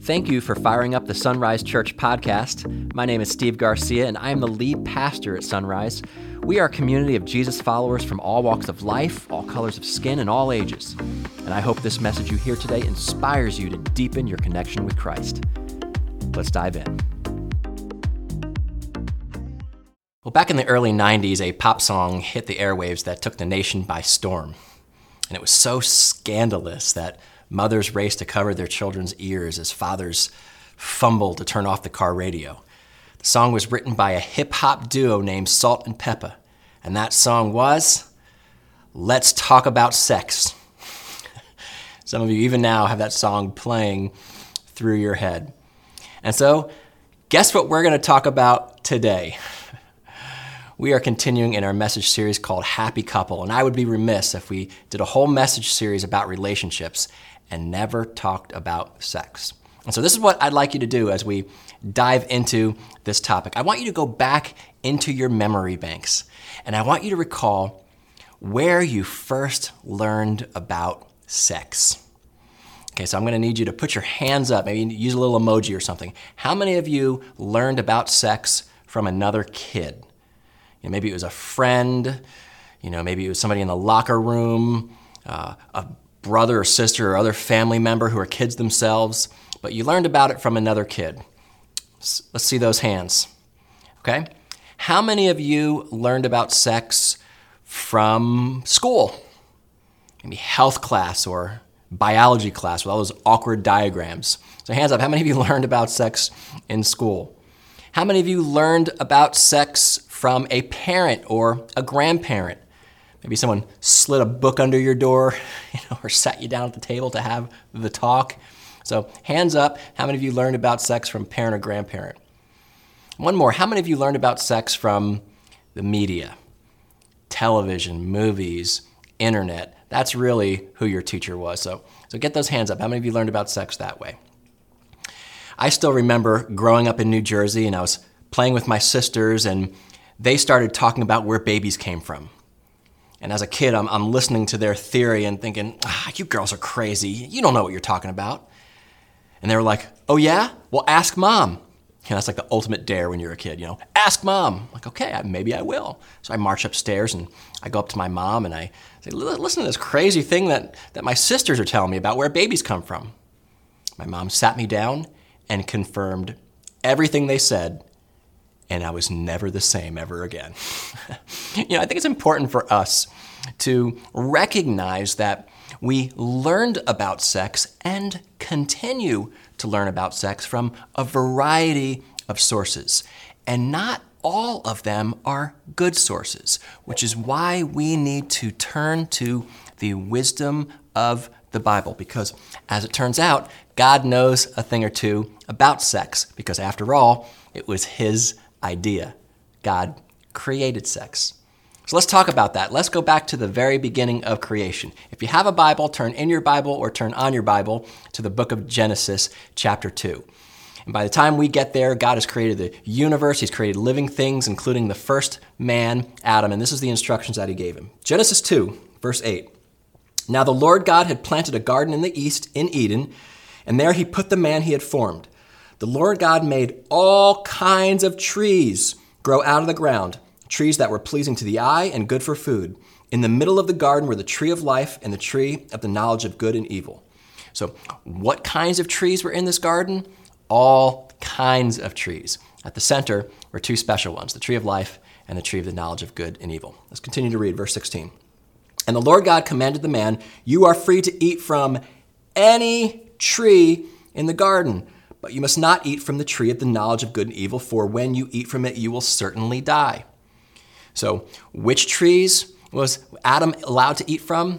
Thank you for firing up the Sunrise Church podcast. My name is Steve Garcia, and I am the lead pastor at Sunrise. We are a community of Jesus followers from all walks of life, all colors of skin, and all ages. And I hope this message you hear today inspires you to deepen your connection with Christ. Let's dive in. Well, back in the early 90s, a pop song hit the airwaves that took the nation by storm. And it was so scandalous that mothers raced to cover their children's ears as fathers fumbled to turn off the car radio. The song was written by a hip-hop duo named Salt and Peppa, and that song was Let's Talk About Sex. Some of you even now have that song playing through your head. And so, guess what we're going to talk about today? We are continuing in our message series called Happy Couple, and I would be remiss if we did a whole message series about relationships and never talked about sex. And so this is what I'd like you to do as we dive into this topic. I want you to go back into your memory banks, and I want you to recall where you first learned about sex. Okay, so I'm going to need you to put your hands up, maybe use a little emoji or something. How many of you learned about sex from another kid? You know, maybe it was a friend, maybe it was somebody in the locker room, a brother or sister or other family member who are kids themselves, but you learned about it from another kid. Let's see those hands, okay? How many of you learned about sex from school? Maybe health class or biology class with all those awkward diagrams. So hands up, how many of you learned about sex in school? How many of you learned about sex from a parent or a grandparent? Maybe someone slid a book under your door, or sat you down at the table to have the talk. So hands up, how many of you learned about sex from parent or grandparent? One more, how many of you learned about sex from the media? Television, movies, internet. That's really who your teacher was. So get those hands up. How many of you learned about sex that way? I still remember growing up in New Jersey, and I was playing with my sisters, and they started talking about where babies came from. And as a kid, I'm listening to their theory and thinking, you girls are crazy. You don't know what you're talking about. And they were like, oh yeah? Well, ask mom. That's like the ultimate dare when you're a kid, Ask mom. I'm like, okay, maybe I will. So I march upstairs and I go up to my mom and I say, listen to this crazy thing that my sisters are telling me about where babies come from. My mom sat me down and confirmed everything they said, and I was never the same ever again. I think it's important for us to recognize that we learned about sex and continue to learn about sex from a variety of sources. And not all of them are good sources, which is why we need to turn to the wisdom of the Bible. Because as it turns out, God knows a thing or two about sex, because after all, it was His idea. God created sex. So let's talk about that. Let's go back to the very beginning of creation. If you have a Bible, turn in your Bible or turn on your Bible to the book of Genesis, chapter 2. And by the time we get there, God has created the universe. He's created living things, including the first man, Adam. And this is the instructions that He gave him. Genesis 2, verse 8. Now the Lord God had planted a garden in the east in Eden, and there He put the man He had formed. The Lord God made all kinds of trees grow out of the ground, trees that were pleasing to the eye and good for food. In the middle of the garden were the tree of life and the tree of the knowledge of good and evil. So what kinds of trees were in this garden? All kinds of trees. At the center were two special ones, the tree of life and the tree of the knowledge of good and evil. Let's continue to read verse 16. And the Lord God commanded the man, you are free to eat from any tree in the garden, but you must not eat from the tree of the knowledge of good and evil, for when you eat from it, you will certainly die. So which trees was Adam allowed to eat from?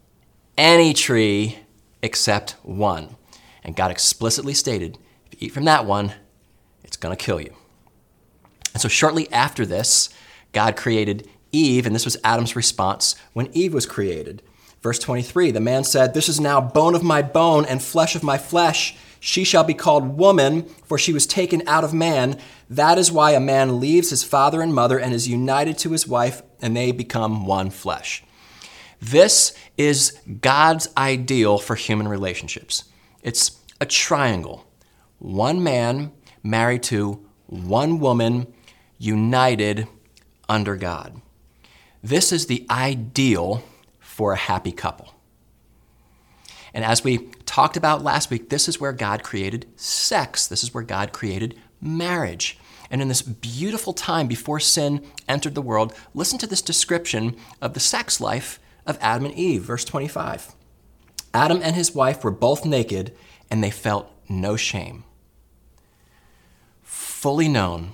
Any tree except one. And God explicitly stated, if you eat from that one, it's going to kill you. And so shortly after this, God created Eve, and this was Adam's response when Eve was created. Verse 23, the man said, this is now bone of my bone and flesh of my flesh. She shall be called woman, for she was taken out of man. That is why a man leaves his father and mother and is united to his wife, and they become one flesh. This is God's ideal for human relationships. It's a triangle. one man married to one woman, united under God. This is the ideal for a happy couple. And as we talked about last week, this is where God created sex. This is where God created marriage. And in this beautiful time before sin entered the world, listen to this description of the sex life of Adam and Eve, verse 25. Adam and his wife were both naked, and they felt no shame. Fully known,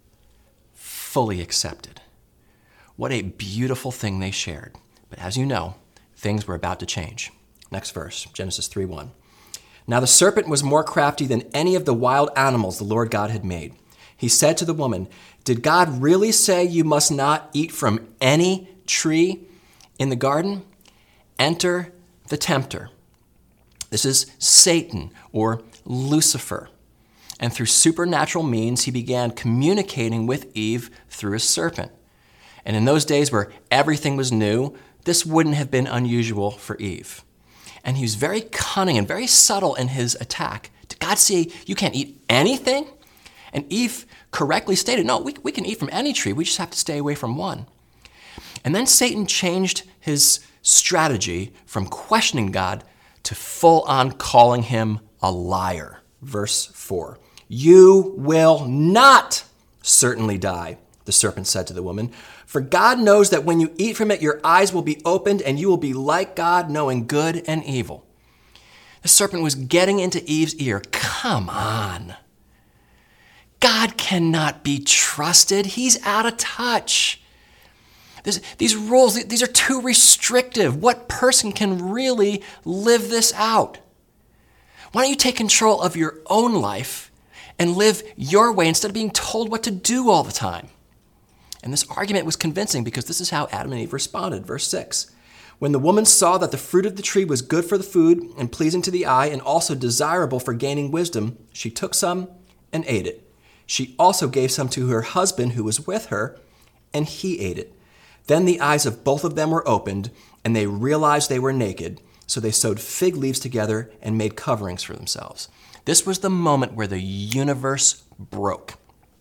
fully accepted. What a beautiful thing they shared. But as you know, things were about to change. Next verse, Genesis 3:1. Now the serpent was more crafty than any of the wild animals the Lord God had made. He said to the woman, "Did God really say you must not eat from any tree in the garden?" Enter the tempter. This is Satan or Lucifer. And through supernatural means, he began communicating with Eve through a serpent. And in those days where everything was new, this wouldn't have been unusual for Eve. And he was very cunning and very subtle in his attack. Did God say you can't eat anything? And Eve correctly stated, no, we can eat from any tree. We just have to stay away from one. And then Satan changed his strategy from questioning God to full-on calling him a liar. Verse 4. You will not certainly die, the serpent said to the woman. For God knows that when you eat from it, your eyes will be opened and you will be like God, knowing good and evil. The serpent was getting into Eve's ear. Come on. God cannot be trusted. He's out of touch. These rules, these are too restrictive. What person can really live this out? Why don't you take control of your own life and live your way instead of being told what to do all the time? And this argument was convincing because this is how Adam and Eve responded. Verse 6. When the woman saw that the fruit of the tree was good for the food and pleasing to the eye and also desirable for gaining wisdom, she took some and ate it. She also gave some to her husband who was with her, and he ate it. Then the eyes of both of them were opened, and they realized they were naked. So they sewed fig leaves together and made coverings for themselves. This was the moment where the universe broke.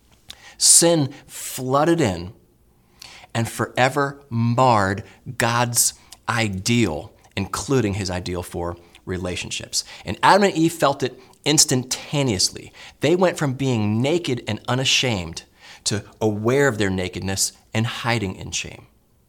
Sin flooded in and forever marred God's ideal, including his ideal for relationships. And Adam and Eve felt it instantaneously. They went from being naked and unashamed to aware of their nakedness and hiding in shame.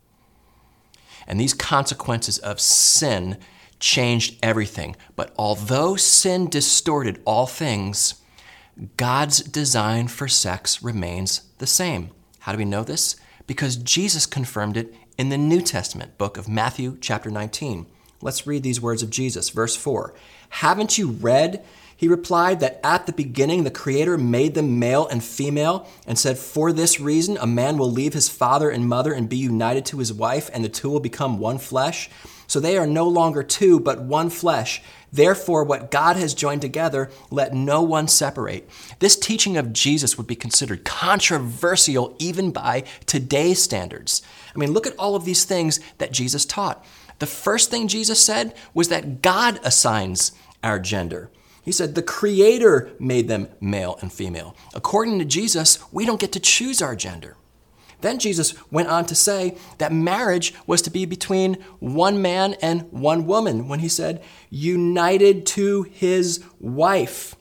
And these consequences of sin changed everything. But although sin distorted all things, God's design for sex remains the same. How do we know this? Because Jesus confirmed it in the New Testament book of Matthew chapter 19. Let's read these words of Jesus. Verse 4. Haven't you read, he replied, that at the beginning the Creator made them male and female and said, for this reason a man will leave his father and mother and be united to his wife, and the two will become one flesh. So they are no longer two, but one flesh. Therefore, what God has joined together, let no one separate. This teaching of Jesus would be considered controversial even by today's standards. I mean, look at all of these things that Jesus taught. The first thing Jesus said was that God assigns our gender. He said the Creator made them male and female. According to Jesus, we don't get to choose our gender. Then Jesus went on to say that marriage was to be between one man and one woman when he said, united to his wife.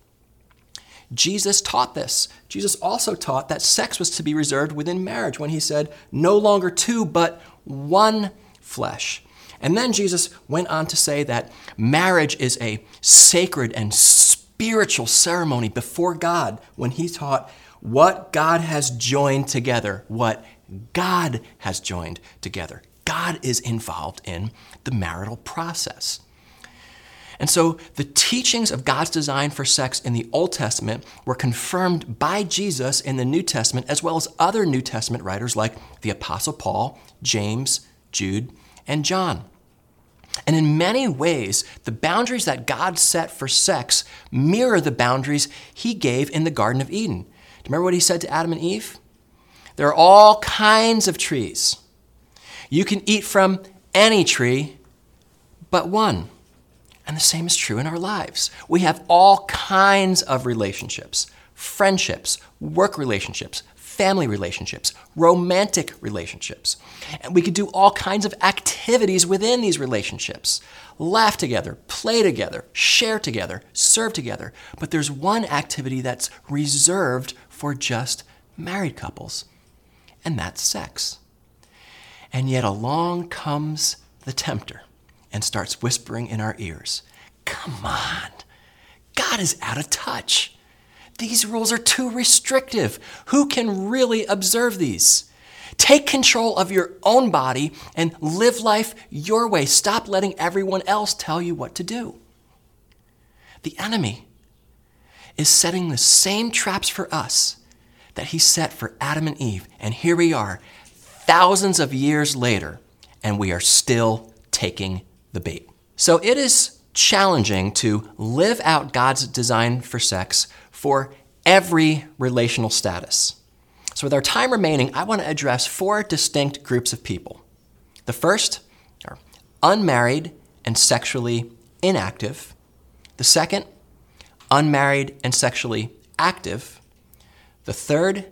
Jesus taught this. Jesus also taught that sex was to be reserved within marriage when he said, no longer two, but one flesh. And then Jesus went on to say that marriage is a sacred and spiritual ceremony before God when he taught what God has joined together, what God has joined together. God is involved in the marital process. And so the teachings of God's design for sex in the Old Testament were confirmed by Jesus in the New Testament, as well as other New Testament writers like the Apostle Paul, James, Jude, and John. And in many ways, the boundaries that God set for sex mirror the boundaries he gave in the Garden of Eden. Do you remember what he said to Adam and Eve? There are all kinds of trees. You can eat from any tree but one. And the same is true in our lives. We have all kinds of relationships, friendships, work relationships, family relationships, romantic relationships. And we could do all kinds of activities within these relationships. Laugh together, play together, share together, serve together. But there's one activity that's reserved for just married couples, and that's sex. And yet along comes the tempter and starts whispering in our ears, come on, God is out of touch. These rules are too restrictive. Who can really observe these? Take control of your own body and live life your way. Stop letting everyone else tell you what to do. The enemy is setting the same traps for us that he set for Adam and Eve. And here we are, thousands of years later, and we are still taking the bait. So it is challenging to live out God's design for sex for every relational status. So with our time remaining, I want to address 4 distinct groups of people. The first are unmarried and sexually inactive. The second, unmarried and sexually active. The third,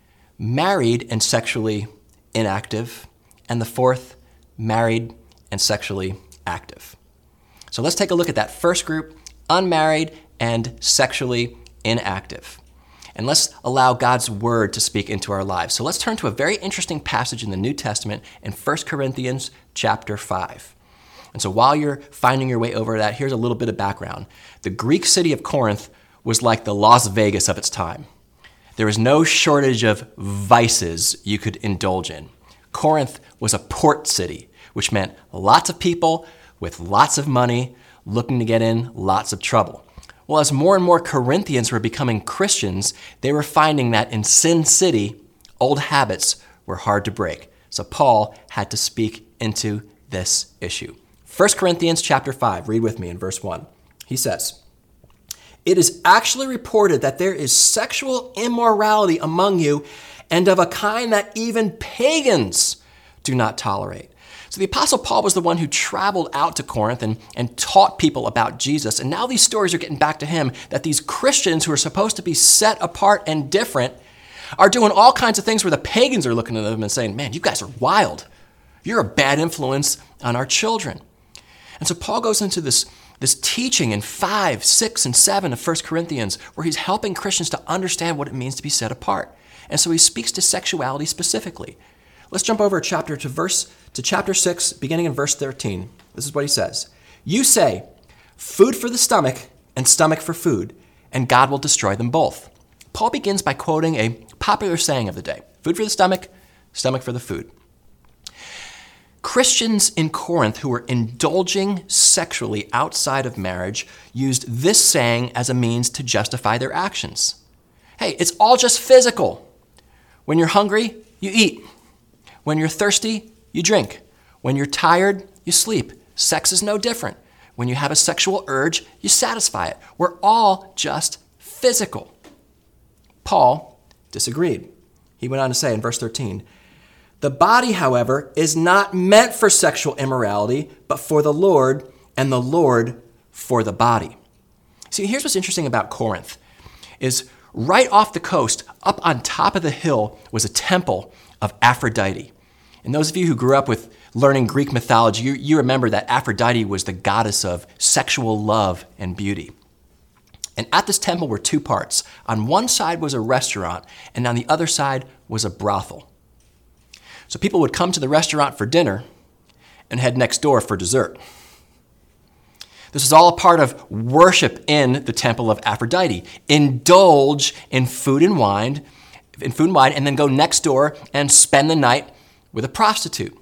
married and sexually inactive. And the fourth, married and sexually active. So let's take a look at that first group, unmarried and sexually inactive. And let's allow God's word to speak into our lives. So let's turn to a very interesting passage in the New Testament in 1 Corinthians chapter 5. And so while you're finding your way over that, here's a little bit of background. The Greek city of Corinth was like the Las Vegas of its time. There was no shortage of vices you could indulge in. Corinth was a port city, which meant lots of people with lots of money looking to get in lots of trouble. Well, as more and more Corinthians were becoming Christians, they were finding that in Sin City, old habits were hard to break. So Paul had to speak into this issue. 1 Corinthians chapter 5, read with me in verse 1. He says, "It is actually reported that there is sexual immorality among you, and of a kind that even pagans do not tolerate." So the Apostle Paul was the one who traveled out to Corinth and taught people about Jesus. And now these stories are getting back to him, that these Christians who are supposed to be set apart and different are doing all kinds of things where the pagans are looking at them and saying, man, you guys are wild. You're a bad influence on our children. And so Paul goes into this teaching in 5, 6, and 7 of 1 Corinthians where he's helping Christians to understand what it means to be set apart. And so he speaks to sexuality specifically. Let's jump over to chapter 6, beginning in verse 13. This is what he says. "You say, food for the stomach and stomach for food, and God will destroy them both." Paul begins by quoting a popular saying of the day. Food for the stomach, stomach for the food. Christians in Corinth who were indulging sexually outside of marriage used this saying as a means to justify their actions. Hey, it's all just physical. When you're hungry, you eat. When you're thirsty, you drink. When you're tired, you sleep. Sex is no different. When you have a sexual urge, you satisfy it. We're all just physical. Paul disagreed. He went on to say in verse 13, "The body, however, is not meant for sexual immorality, but for the Lord, and the Lord for the body." See, here's what's interesting about Corinth, is right off the coast, up on top of the hill, was a temple of Aphrodite. And those of you who grew up with learning Greek mythology, you remember that Aphrodite was the goddess of sexual love and beauty. And at this temple were 2 parts. On one side was a restaurant, and on the other side was a brothel. So people would come to the restaurant for dinner and head next door for dessert. This is all a part of worship in the temple of Aphrodite. Indulge in food and wine, and then go next door and spend the night with a prostitute.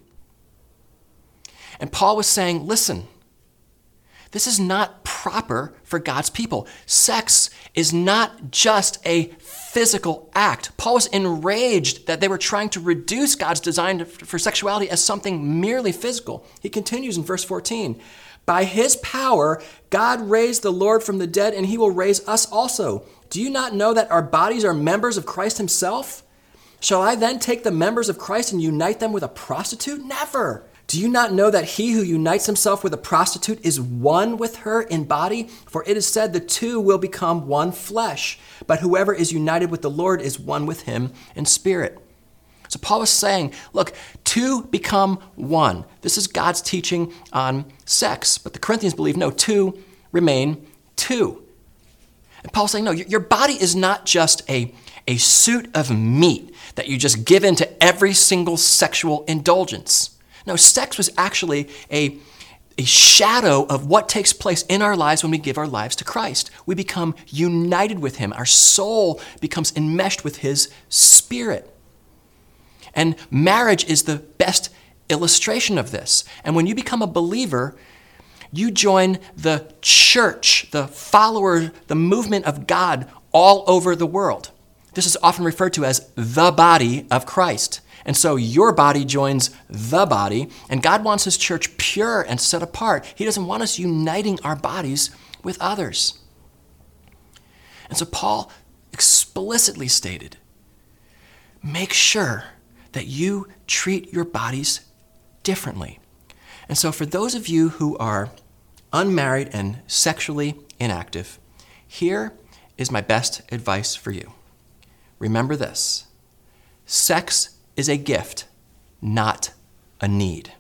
And Paul was saying, listen, this is not proper for God's people. Sex is not just a physical act. Paul was enraged that they were trying to reduce God's design for sexuality as something merely physical. He continues in verse 14, "By his power, God raised the Lord from the dead, and he will raise us also. Do you not know that our bodies are members of Christ himself? Shall I then take the members of Christ and unite them with a prostitute? Never. Do you not know that he who unites himself with a prostitute is one with her in body? For it is said, the two will become one flesh. But whoever is united with the Lord is one with him in spirit. So Paul is saying, look, two become one. This is God's teaching on sex. But the Corinthians believe, no, two remain two. And Paul's saying, no, your body is not just a suit of meat that you just give into every single sexual indulgence. No, sex was actually a shadow of what takes place in our lives when we give our lives to Christ. We become united with him. Our soul becomes enmeshed with his spirit. And marriage is the best illustration of this. And when you become a believer, you join the church, the follower, the movement of God all over the world. This is often referred to as the body of Christ. And so your body joins the body, and God wants his church pure and set apart. He doesn't want us uniting our bodies with others. And so Paul explicitly stated, make sure that you treat your bodies differently. And so for those of you who are unmarried and sexually inactive, here is my best advice for you. Remember this: sex is a gift, not a need.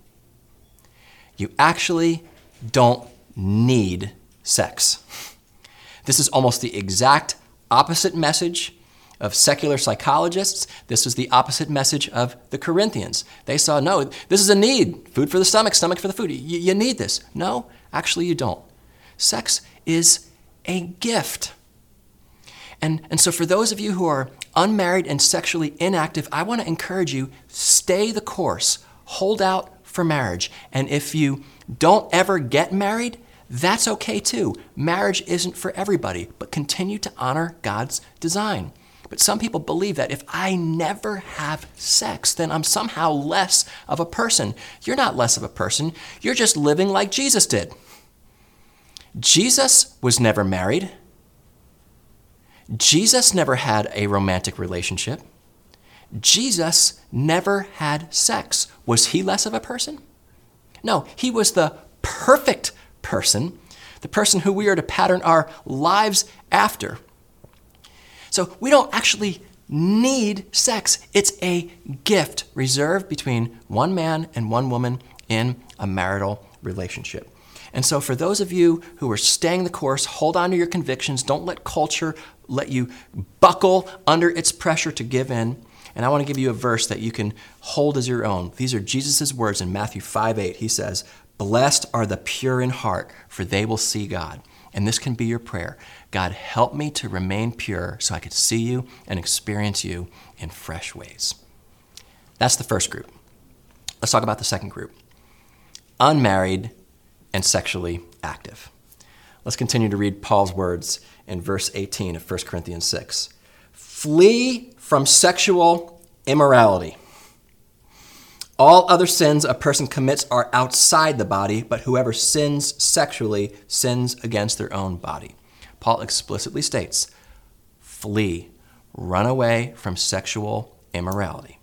You actually don't need sex. This is almost the exact opposite message of secular psychologists. This is the opposite message of the Corinthians. They saw, no, this is a need. Food for the stomach, stomach for the food. You need this. No, actually you don't. Sex is a gift. And so for those of you who are unmarried and sexually inactive, I want to encourage you, stay the course. Hold out for marriage. And if you don't ever get married, that's okay too. Marriage isn't for everybody, but continue to honor God's design. But some people believe that if I never have sex, then I'm somehow less of a person. You're not less of a person. You're just living like Jesus did. Jesus was never married. Jesus never had a romantic relationship. Jesus never had sex. Was he less of a person? No, he was the perfect person, the person who we are to pattern our lives after. So we don't actually need sex. It's a gift reserved between one man and one woman in a marital relationship. And so for those of you who are staying the course, hold on to your convictions. Don't let culture let you buckle under its pressure to give in. And I want to give you a verse that you can hold as your own. These are Jesus' words in Matthew 5:8. He says, "Blessed are the pure in heart, for they will see God." And this can be your prayer. God, help me to remain pure so I could see you and experience you in fresh ways. That's the first group. Let's talk about the second group. Unmarried and sexually active. Let's continue to read Paul's words in verse 18 of 1 Corinthians 6. Flee from sexual immorality. All other sins a person commits are outside the body, but whoever sins sexually sins against their own body. Paul explicitly states, flee, run away from sexual immorality.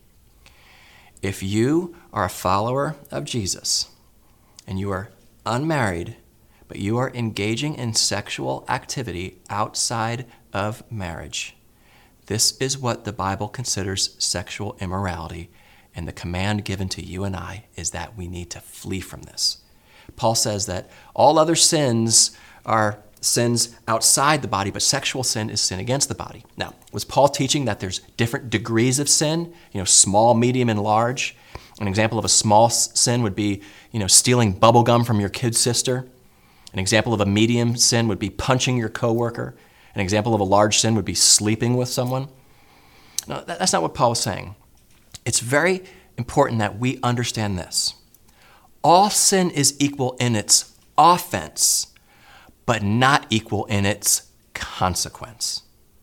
If you are a follower of Jesus and you are unmarried, but you are engaging in sexual activity outside of marriage, this is what the Bible considers sexual immorality, and the command given to you and I is that we need to flee from this. Paul says that all other sins are sins outside the body, but sexual sin is sin against the body. Now, was Paul teaching that there's different degrees of sin, small, medium, and large? An example of a small sin would be, stealing bubble gum from your kid's sister. An example of a medium sin would be punching your coworker. An example of a large sin would be sleeping with someone. No, that's not what Paul is saying. It's very important that we understand this. All sin is equal in its offense, but not equal in its consequence.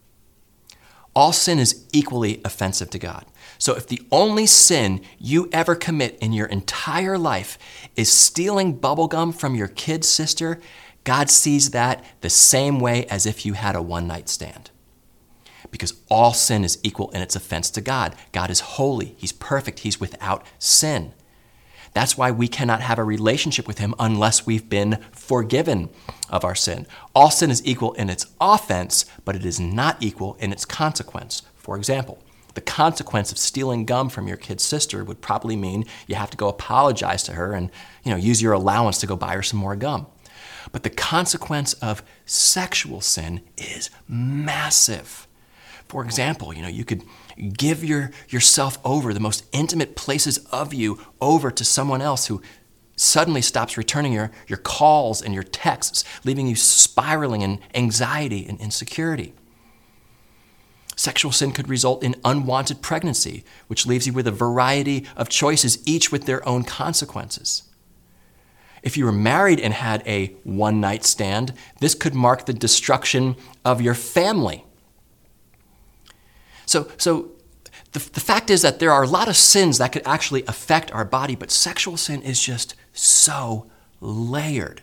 All sin is equally offensive to God. So if the only sin you ever commit in your entire life is stealing bubblegum from your kid's sister, God sees that the same way as if you had a one-night stand. Because all sin is equal in its offense to God. God is holy. He's perfect. He's without sin. That's why we cannot have a relationship with him unless we've been forgiven of our sin. All sin is equal in its offense, but it is not equal in its consequence. For example, the consequence of stealing gum from your kid's sister would probably mean you have to go apologize to her and, use your allowance to go buy her some more gum. But the consequence of sexual sin is massive. For example, you could give yourself over, the most intimate places of you, over to someone else who suddenly stops returning your calls and your texts, leaving you spiraling in anxiety and insecurity. Sexual sin could result in unwanted pregnancy, which leaves you with a variety of choices, each with their own consequences. If you were married and had a one-night stand, this could mark the destruction of your family. So the fact is that there are a lot of sins that could actually affect our body, but sexual sin is just so layered.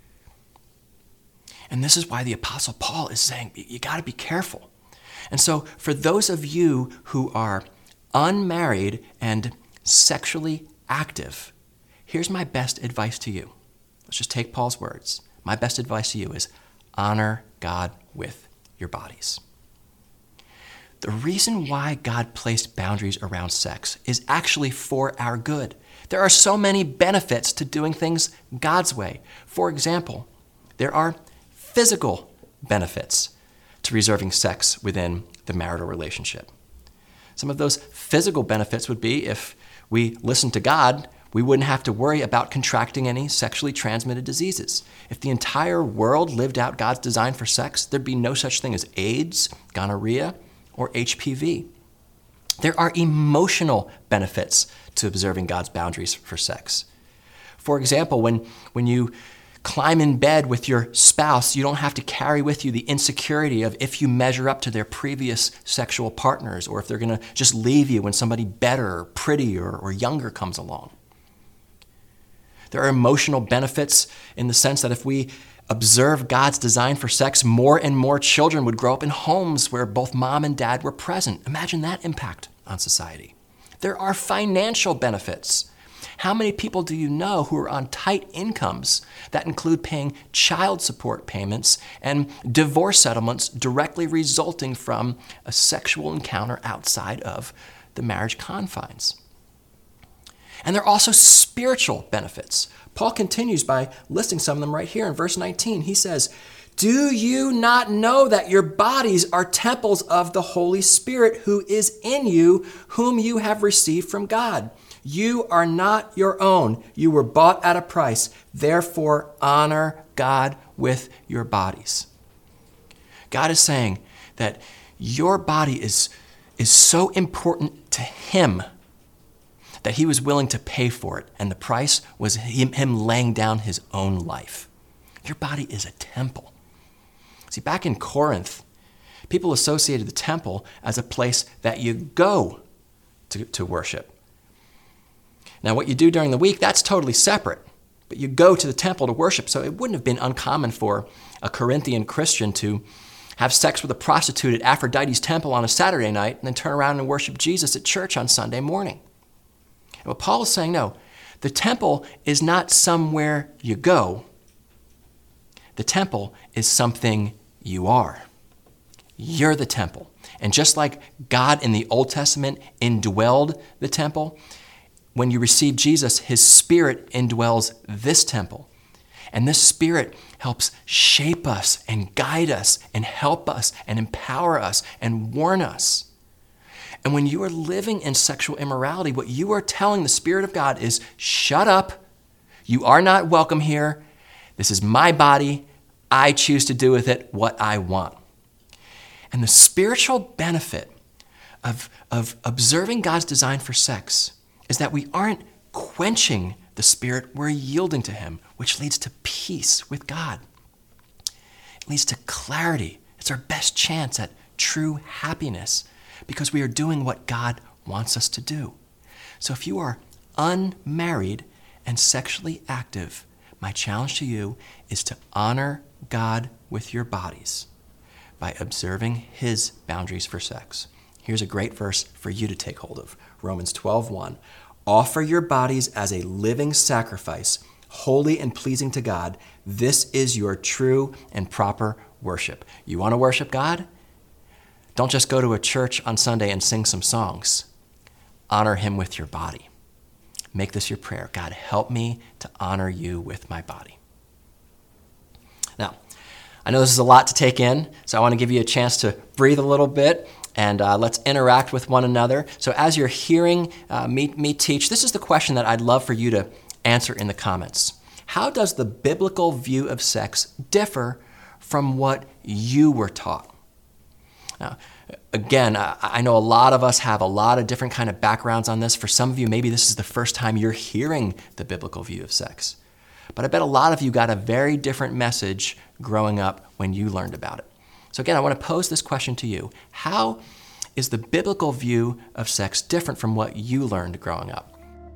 And this is why the Apostle Paul is saying, you got to be careful. And so for those of you who are unmarried and sexually active, here's my best advice to you. Let's just take Paul's words. My best advice to you is honor God with your bodies. The reason why God placed boundaries around sex is actually for our good. There are so many benefits to doing things God's way. For example, there are physical benefits to reserving sex within the marital relationship. Some of those physical benefits would be if we listen to God, we wouldn't have to worry about contracting any sexually transmitted diseases. If the entire world lived out God's design for sex, there'd be no such thing as AIDS, gonorrhea, or HPV. There are emotional benefits to observing God's boundaries for sex. For example, when you climb in bed with your spouse, you don't have to carry with you the insecurity of if you measure up to their previous sexual partners, or if they're going to just leave you when somebody better or prettier or younger comes along. There are emotional benefits in the sense that if we observe God's design for sex, more and more children would grow up in homes where both mom and dad were present. Imagine that impact on society. There are financial benefits. How many people do you know who are on tight incomes that include paying child support payments and divorce settlements directly resulting from a sexual encounter outside of the marriage confines? And there are also spiritual benefits. Paul continues by listing some of them right here in verse 19. He says, "Do you not know that your bodies are temples of the Holy Spirit who is in you, whom you have received from God? You are not your own. You were bought at a price. Therefore, honor God with your bodies." God is saying that your body is so important to him that he was willing to pay for it. And the price was him laying down his own life. Your body is a temple. See, back in Corinth, people associated the temple as a place that you go to worship. Now, what you do during the week, that's totally separate. But you go to the temple to worship. So it wouldn't have been uncommon for a Corinthian Christian to have sex with a prostitute at Aphrodite's temple on a Saturday night and then turn around and worship Jesus at church on Sunday morning. And what Paul is saying, no, the temple is not somewhere you go. The temple is something you are. You're the temple. And just like God in the Old Testament indwelled the temple, when you receive Jesus, his Spirit indwells this temple. And this Spirit helps shape us and guide us and help us and empower us and warn us. And when you are living in sexual immorality, what you are telling the Spirit of God is, shut up. You are not welcome here. This is my body. I choose to do with it what I want. And the spiritual benefit of observing God's design for sex is that we aren't quenching the Spirit, we're yielding to him, which leads to peace with God. It leads to clarity. It's our best chance at true happiness because we are doing what God wants us to do. So if you are unmarried and sexually active, my challenge to you is to honor God with your bodies by observing his boundaries for sex. Here's a great verse for you to take hold of. Romans 12:1. Offer your bodies as a living sacrifice, holy and pleasing to God. This is your true and proper worship. You want to worship God? Don't just go to a church on Sunday and sing some songs. Honor him with your body. Make this your prayer. God, help me to honor you with my body. Now, I know this is a lot to take in, so I want to give you a chance to breathe a little bit and let's interact with one another. So as you're hearing me teach, this is the question that I'd love for you to answer in the comments. How does the biblical view of sex differ from what you were taught? Now, again, I know a lot of us have a lot of different kind of backgrounds on this. For some of you, maybe this is the first time you're hearing the biblical view of sex. But I bet a lot of you got a very different message growing up when you learned about it. So again, I want to pose this question to you. How is the biblical view of sex different from what you learned growing up?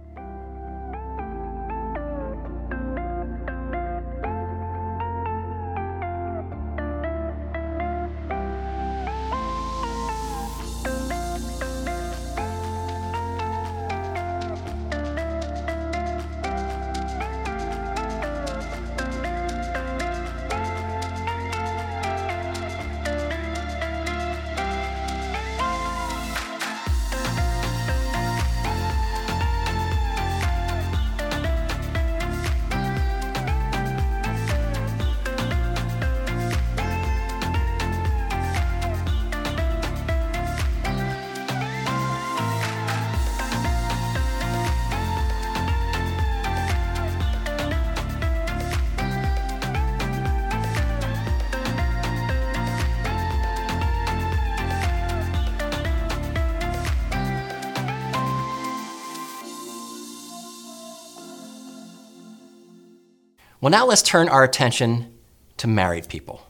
Well, now let's turn our attention to married people.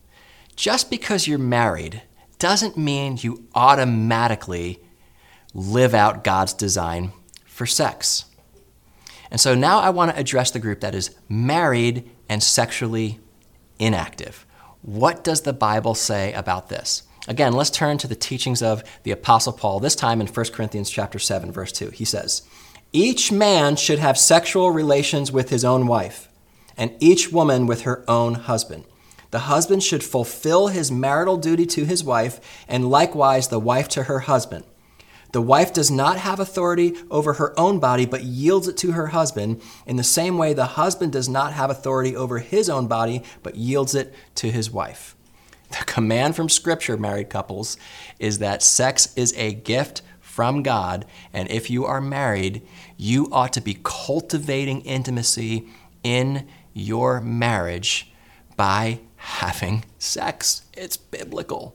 Just because you're married doesn't mean you automatically live out God's design for sex. And so now I want to address the group that is married and sexually inactive. What does the Bible say about this? Again, let's turn to the teachings of the Apostle Paul, this time in 1 Corinthians chapter 7, verse 2. He says, "Each man should have sexual relations with his own wife, and each woman with her own husband. The husband should fulfill his marital duty to his wife, and likewise the wife to her husband. The wife does not have authority over her own body, but yields it to her husband. In the same way, the husband does not have authority over his own body, but yields it to his wife." The command from Scripture, married couples, is that sex is a gift from God, and if you are married, you ought to be cultivating intimacy in your marriage by having sex. It's biblical.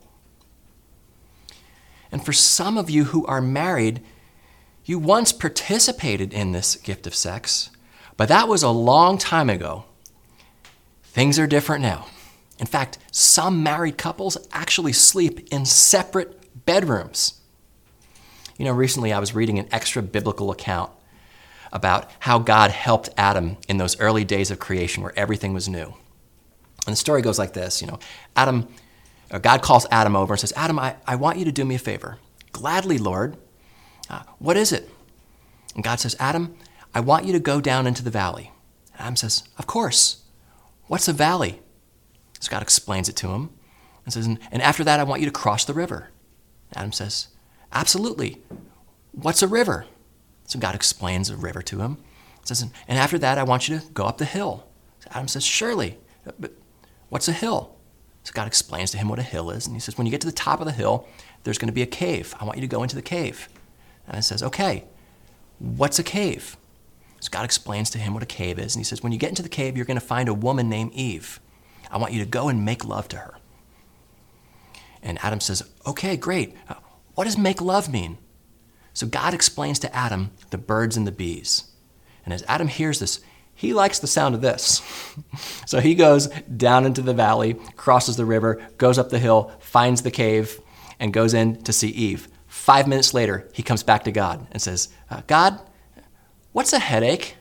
And for some of you who are married, you once participated in this gift of sex, but that was a long time ago. Things are different now. In fact, some married couples actually sleep in separate bedrooms. You know, recently I was reading an extra biblical account about how God helped Adam in those early days of creation where everything was new. And the story goes like this, God calls Adam over and says, "Adam, I want you to do me a favor." "Gladly, Lord." "What is it?" And God says, "Adam, I want you to go down into the valley." And Adam says, "Of course. What's a valley?" So God explains it to him and says, "And after that, I want you to cross the river." Adam says, "Absolutely. What's a river?" So God explains a river to him. He says, "And after that, I want you to go up the hill." So Adam says, "Surely, but what's a hill?" So God explains to him what a hill is. And he says, "When you get to the top of the hill, there's going to be a cave. I want you to go into the cave." And he says, "Okay, what's a cave?" So God explains to him what a cave is. And he says, "When you get into the cave, you're going to find a woman named Eve. I want you to go and make love to her." And Adam says, "Okay, great. What does make love mean?" So God explains to Adam the birds and the bees. And as Adam hears this, he likes the sound of this. So he goes down into the valley, crosses the river, goes up the hill, finds the cave, and goes in to see Eve. 5 minutes later, he comes back to God and says, "God, what's a headache?"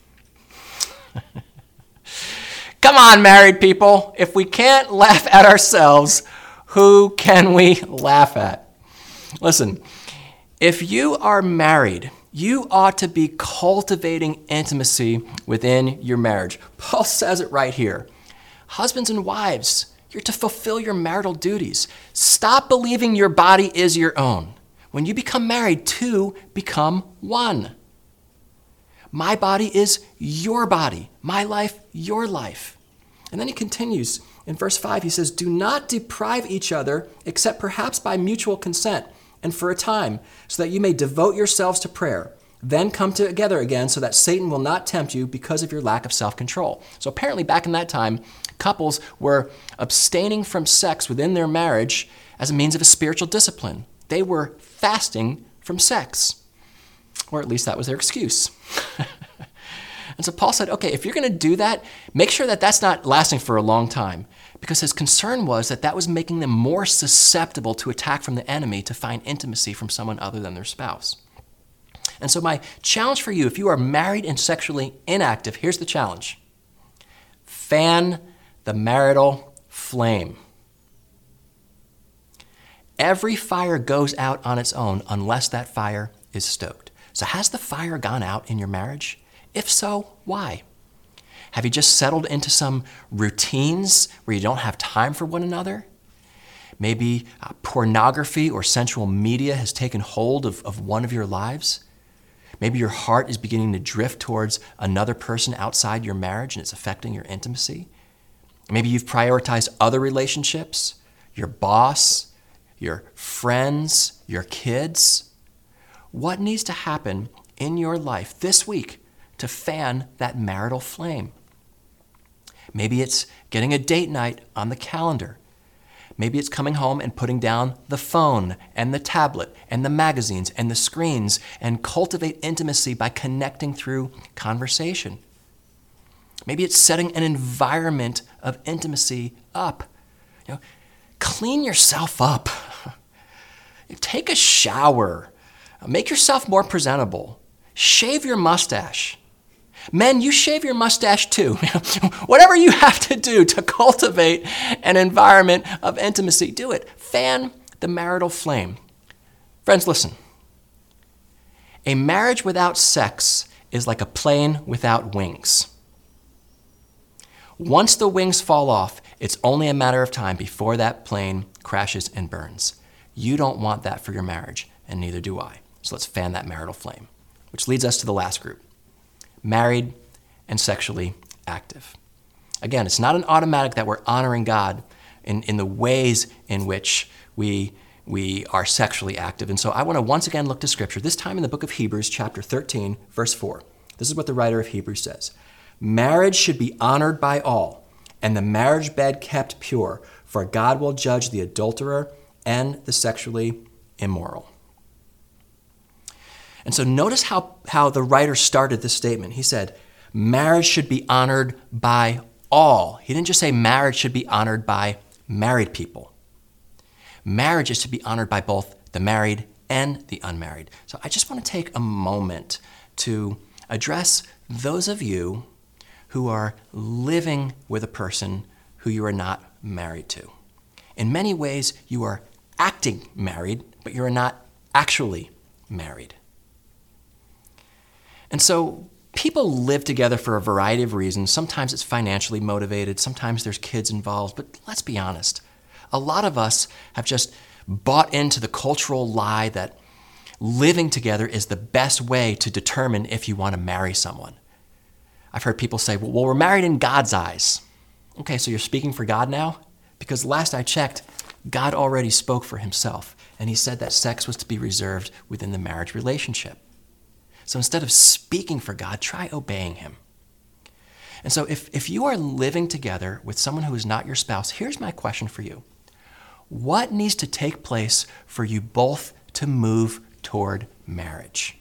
Come on, married people. If we can't laugh at ourselves, who can we laugh at? Listen, if you are married, You ought to be cultivating intimacy within your marriage. Paul says it right here. Husbands and wives, you're to fulfill your marital duties. Stop believing your body is your own. When you become married, two become one. My body is your body. My life, your life. And then he continues in verse 5. He says, do not deprive each other except perhaps by mutual consent and for a time, so that you may devote yourselves to prayer. Then come together again so that Satan will not tempt you because of your lack of self-control. So apparently back in that time, couples were abstaining from sex within their marriage as a means of a spiritual discipline. They were fasting from sex, or at least that was their excuse. And so Paul said, okay, if you're going to do that, make sure that that's not lasting for a long time, because his concern was that that was making them more susceptible to attack from the enemy to find intimacy from someone other than their spouse. And so my challenge for you, if you are married and sexually inactive, here's the challenge. Fan the marital flame. Every fire goes out on its own unless that fire is stoked. So has the fire gone out in your marriage? If so, why? Have you just settled into some routines where you don't have time for one another? Maybe pornography or sensual media has taken hold of one of your lives. Maybe your heart is beginning to drift towards another person outside your marriage and it's affecting your intimacy. Maybe you've prioritized other relationships, your boss, your friends, your kids. What needs to happen in your life this week to fan that marital flame? Maybe it's getting a date night on the calendar. Maybe it's coming home and putting down the phone and the tablet and the magazines and the screens and cultivate intimacy by connecting through conversation. Maybe it's setting an environment of intimacy up. Clean yourself up. Take a shower. Make yourself more presentable. Shave your mustache. Men, you shave your mustache too. Whatever you have to do to cultivate an environment of intimacy, do it. Fan the marital flame. Friends, listen. A marriage without sex is like a plane without wings. Once the wings fall off, it's only a matter of time before that plane crashes and burns. You don't want that for your marriage, and neither do I. So let's fan that marital flame, which leads us to the last group. Married and sexually active. Again, it's not an automatic that we're honoring God in the ways in which we are sexually active. And so I want to once again look to Scripture, this time in the book of Hebrews, chapter 13, verse 4. This is what the writer of Hebrews says. Marriage should be honored by all, and the marriage bed kept pure, for God will judge the adulterer and the sexually immoral. And so notice how the writer started this statement. He said, marriage should be honored by all. He didn't just say marriage should be honored by married people. Marriage is to be honored by both the married and the unmarried. So I just want to take a moment to address those of you who are living with a person who you are not married to. In many ways, you are acting married, but you are not actually married. And so people live together for a variety of reasons. Sometimes it's financially motivated. Sometimes there's kids involved. But let's be honest. A lot of us have just bought into the cultural lie that living together is the best way to determine if you want to marry someone. I've heard people say, well, we're married in God's eyes. Okay, so you're speaking for God now? Because last I checked, God already spoke for himself. And he said that sex was to be reserved within the marriage relationship. So instead of speaking for God, try obeying him. And so if you are living together with someone who is not your spouse, here's my question for you. What needs to take place for you both to move toward marriage?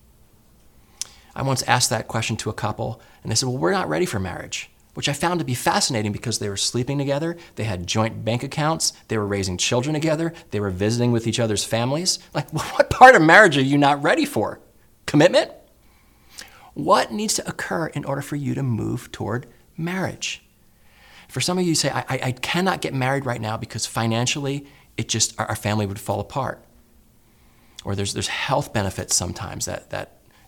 I once asked that question to a couple, and they said, well, we're not ready for marriage, which I found to be fascinating because they were sleeping together, they had joint bank accounts, they were raising children together, they were visiting with each other's families. Like, what part of marriage are you not ready for? Commitment? What needs to occur in order for you to move toward marriage? For some of you say, I cannot get married right now because financially, our family would fall apart. Or there's health benefits sometimes that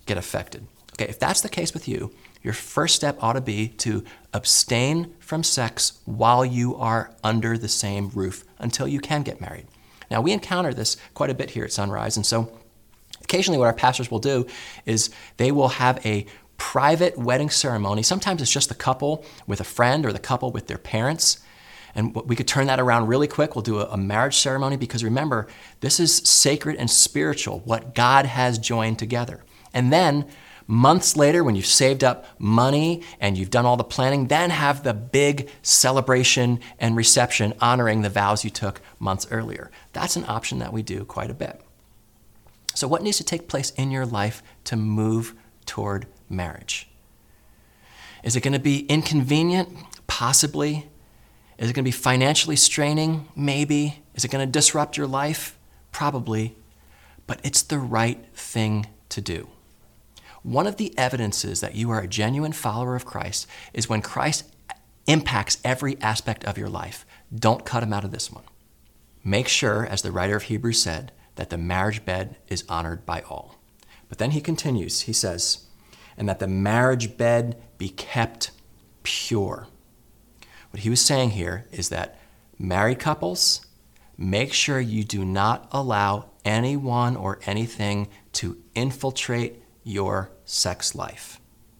get affected. Okay, if that's the case with you, your first step ought to be to abstain from sex while you are under the same roof until you can get married. Now, we encounter this quite a bit here at Sunrise, and so occasionally what our pastors will do is they will have a private wedding ceremony. Sometimes it's just the couple with a friend or the couple with their parents. And we could turn that around really quick. We'll do a marriage ceremony because remember, this is sacred and spiritual, what God has joined together. And then months later, when you've saved up money and you've done all the planning, then have the big celebration and reception honoring the vows you took months earlier. That's an option that we do quite a bit. So what needs to take place in your life to move toward marriage? Is it going to be inconvenient? Possibly. Is it going to be financially straining? Maybe. Is it going to disrupt your life? Probably. But it's the right thing to do. One of the evidences that you are a genuine follower of Christ is when Christ impacts every aspect of your life. Don't cut him out of this one. Make sure, as the writer of Hebrews said, that the marriage bed is honored by all. But then he continues, he says, and that the marriage bed be kept pure. What he was saying here is that married couples, make sure you do not allow anyone or anything to infiltrate your sex life.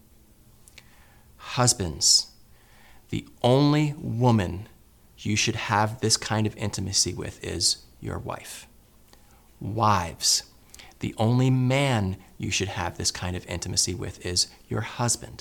Husbands, the only woman you should have this kind of intimacy with is your wife. Wives, the only man you should have this kind of intimacy with is your husband.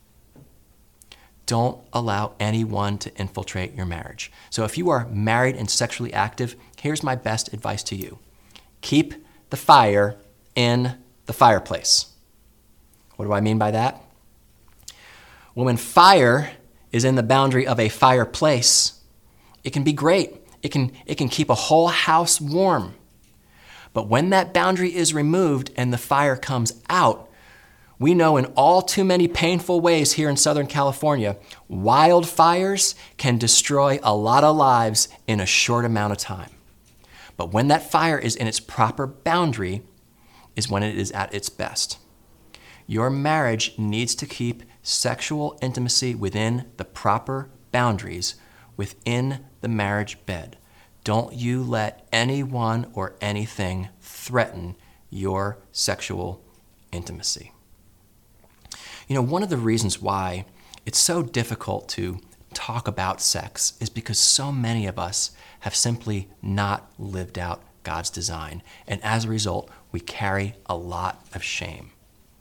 Don't allow anyone to infiltrate your marriage. So if you are married and sexually active, here's my best advice to you. Keep the fire in the fireplace. What do I mean by that? Well, when fire is in the boundary of a fireplace, it can be great. It can keep a whole house warm. But when that boundary is removed and the fire comes out, we know in all too many painful ways here in Southern California, wildfires can destroy a lot of lives in a short amount of time. But when that fire is in its proper boundary is when it is at its best. Your marriage needs to keep sexual intimacy within the proper boundaries within the marriage bed. Don't you let anyone or anything threaten your sexual intimacy. You know, one of the reasons why it's so difficult to talk about sex is because so many of us have simply not lived out God's design. And as a result, we carry a lot of shame.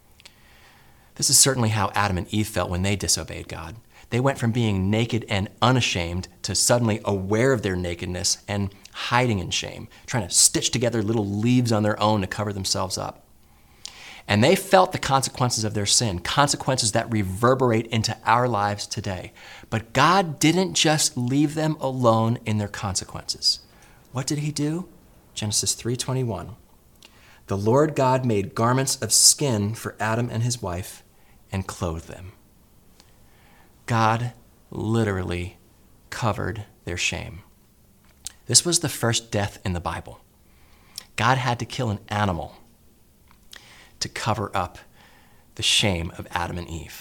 This is certainly how Adam and Eve felt when they disobeyed God. They went from being naked and unashamed to suddenly aware of their nakedness and hiding in shame, trying to stitch together little leaves on their own to cover themselves up. And they felt the consequences of their sin, consequences that reverberate into our lives today. But God didn't just leave them alone in their consequences. What did he do? Genesis 3:21. The Lord God made garments of skin for Adam and his wife and clothed them. God literally covered their shame. This was the first death in the Bible. God had to kill an animal to cover up the shame of Adam and Eve.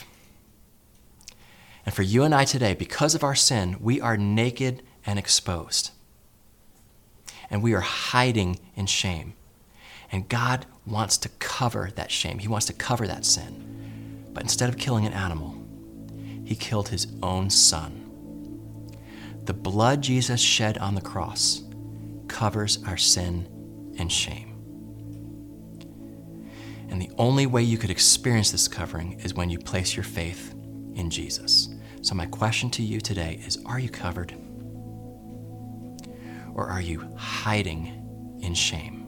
And for you and I today, because of our sin, we are naked and exposed. And we are hiding in shame. And God wants to cover that shame. He wants to cover that sin. But instead of killing an animal, he killed his own son. The blood Jesus shed on the cross covers our sin and shame. And the only way you could experience this covering is when you place your faith in Jesus. So my question to you today is, are you covered? Or are you hiding in shame?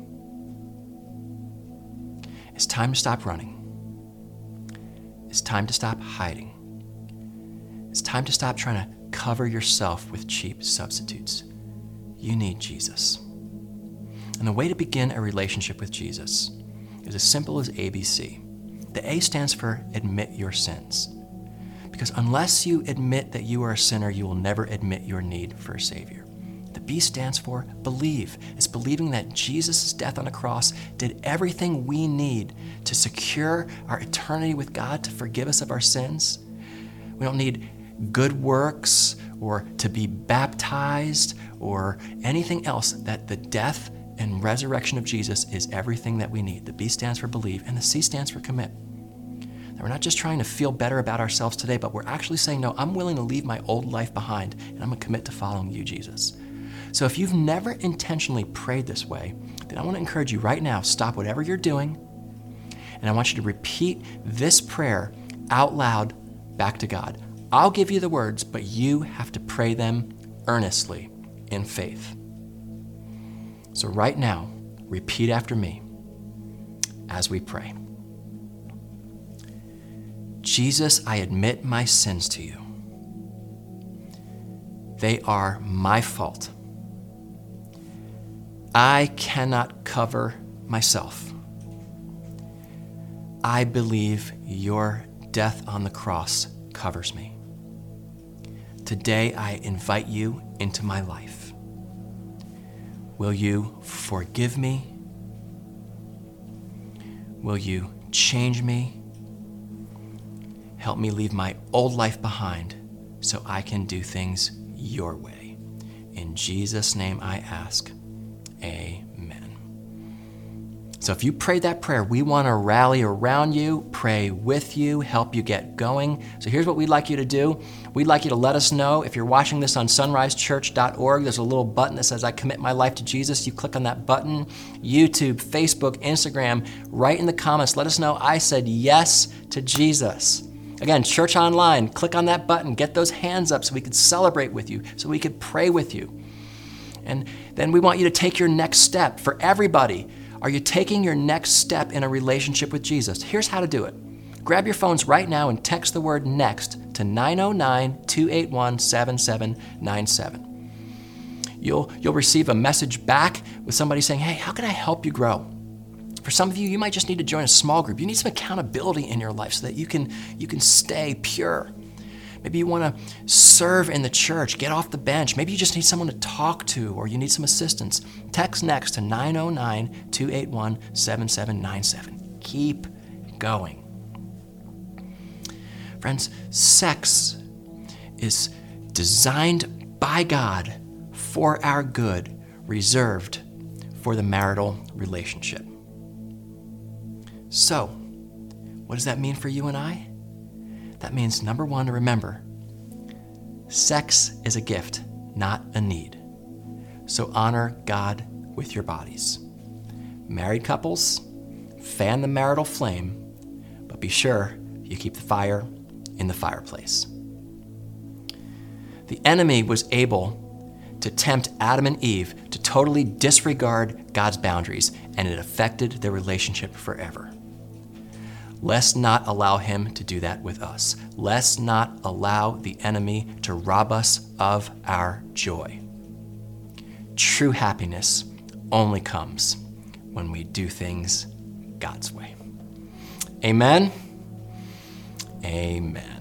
It's time to stop running. It's time to stop hiding. It's time to stop trying to cover yourself with cheap substitutes. You need Jesus. And the way to begin a relationship with Jesus is as simple as ABC. The A stands for admit your sins. Because unless you admit that you are a sinner, you will never admit your need for a Savior. The B stands for believe. It's believing that Jesus' death on the cross did everything we need to secure our eternity with God, to forgive us of our sins. We don't need good works or to be baptized or anything else, that the death and resurrection of Jesus is everything that we need. The B stands for believe, and the C stands for commit. That we're not just trying to feel better about ourselves today, but we're actually saying, no, I'm willing to leave my old life behind, and I'm gonna commit to following you, Jesus. So if you've never intentionally prayed this way, then I wanna encourage you right now, stop whatever you're doing, and I want you to repeat this prayer out loud back to God. I'll give you the words, but you have to pray them earnestly in faith. So right now, repeat after me as we pray. Jesus, I admit my sins to you. They are my fault. I cannot cover myself. I believe your death on the cross covers me. Today, I invite you into my life. Will you forgive me? Will you change me? Help me leave my old life behind so I can do things your way. In Jesus' name I ask, amen. So if you prayed that prayer, we want to rally around you, pray with you, help you get going. So here's what we'd like you to do. We'd like you to let us know. If you're watching this on sunrisechurch.org, there's a little button that says, I commit my life to Jesus. You click on that button. YouTube, Facebook, Instagram, write in the comments, let us know I said yes to Jesus. Again, Church Online, click on that button, get those hands up so we could celebrate with you, so we could pray with you. And then we want you to take your next step. For everybody, are you taking your next step in a relationship with Jesus? Here's how to do it. Grab your phones right now and text the word NEXT to 909-281-7797. You'll receive a message back with somebody saying, hey, how can I help you grow? For some of you, you might just need to join a small group. You need some accountability in your life so that you can stay pure. Maybe you want to serve in the church, get off the bench. Maybe you just need someone to talk to, or you need some assistance. Text NEXT to 909-281-7797. Keep going. Friends, sex is designed by God for our good, reserved for the marital relationship. So, what does that mean for you and I? That means, number one, to remember, sex is a gift, not a need. So honor God with your bodies. Married couples, fan the marital flame, but be sure you keep the fire in the fireplace. The enemy was able to tempt Adam and Eve to totally disregard God's boundaries, and it affected their relationship forever. Let's not allow him to do that with us. Let's not allow the enemy to rob us of our joy. True happiness only comes when we do things God's way. Amen. Amen.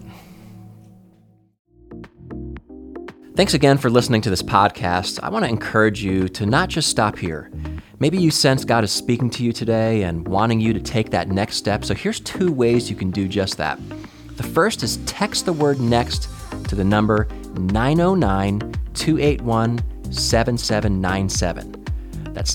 Thanks again for listening to this podcast. I want to encourage you to not just stop here. Maybe you sense God is speaking to you today and wanting you to take that next step. So here's 2 ways you can do just that. The first is text the word NEXT to the number 909-281-7797. That's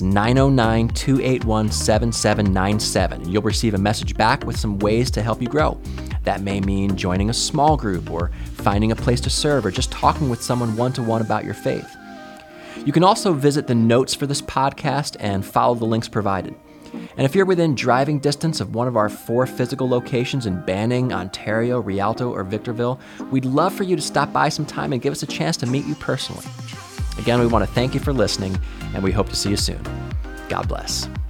909-281-7797. You'll receive a message back with some ways to help you grow. That may mean joining a small group or finding a place to serve or just talking with someone one-to-one about your faith. You can also visit the notes for this podcast and follow the links provided. And if you're within driving distance of one of our 4 physical locations in Banning, Ontario, Rialto, or Victorville, we'd love for you to stop by sometime and give us a chance to meet you personally. Again, we want to thank you for listening, and we hope to see you soon. God bless.